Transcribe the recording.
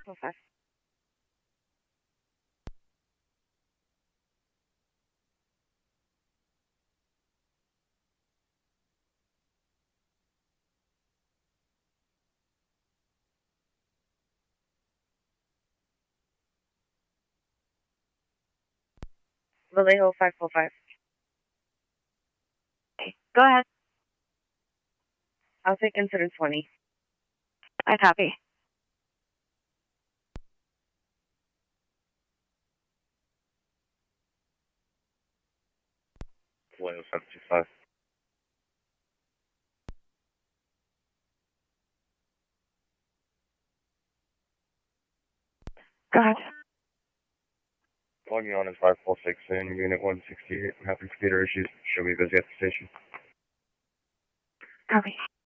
5. Vallejo 545. Go ahead. I'll take incident 20. I copy. Vallejo 725. Go ahead. Logging on is 546 in Unit 168. I'm having computer issues. Show me busy at the station. Copy.